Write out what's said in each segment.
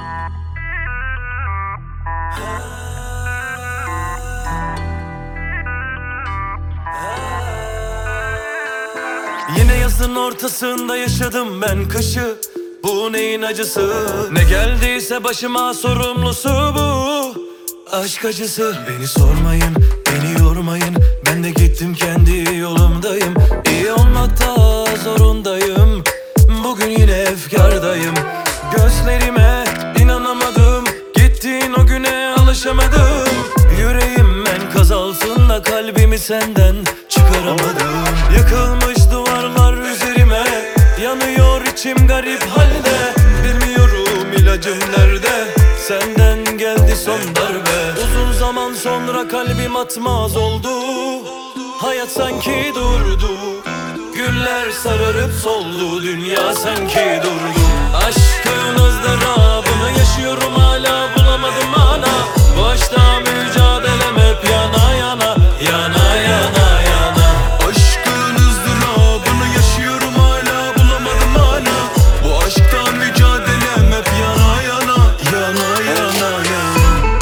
Yine yazın ortasında yaşadım ben kışı. Bu neyin acısı? Ne geldiyse başıma sorumlusu bu aşk acısı. Beni sormayın, beni yormayın, ben de gittim kendi yolumdayım. İyi olmakta zorundayım, bugün yine efkardayım. Gözlerime inanamadım, gittiğin o güne alışamadım. Yüreğim enkaz altında, kalbimi senden çıkaramadım. Yıkılmış duvarlar üzerime, yanıyor içim garip halde. Bilmiyorum ilacım nerede, senden geldi son darbe. Uzun zaman sonra kalbim atmaz oldu, hayat sanki durdu. Güller sararıp soldu, dünya sanki durdu. Aşkın ızdırabını yaşıyorum, hala bulamadım ana. Bu aşkta mücadelem hep yana yana, yana yana yana. Aşkın ızdırabını yaşıyorum, hala bulamadım ana. Bu aşkta mücadelem hep yana yana, yana yana yana.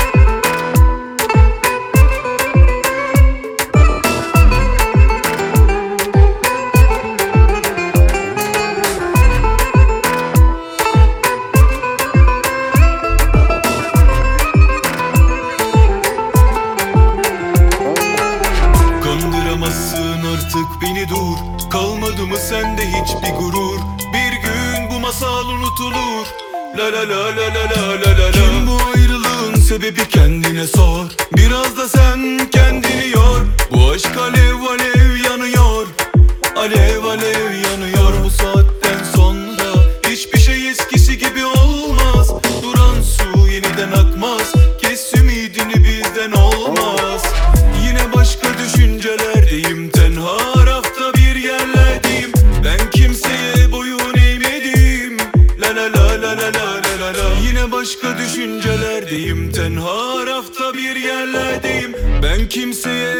Kandıramazsın artık beni, dur. Kalmadı mı sende hiçbir gurur? Bir gün bu masal unutulur. La la la la la la la la la. Kim bu ayrılığın sebebi, kendine sor. Biraz da sen kendini yor. Bu aşk alev alev yanıyor, alev alev yanıyor. Bu saatten sonra hiçbir şey eskisi gibi olmaz. Duran su yeniden akmaz, kes ümidini bizden olmaz. Yine başka düşüncelerdeyim, tenha rafta bir yerlerdeyim. Ben kimseye boyun eğmedim, la la la la la la la la. Yine başka düşüncelerdeyim, tenha rafta bir yerlerdeyim. Ben kimseye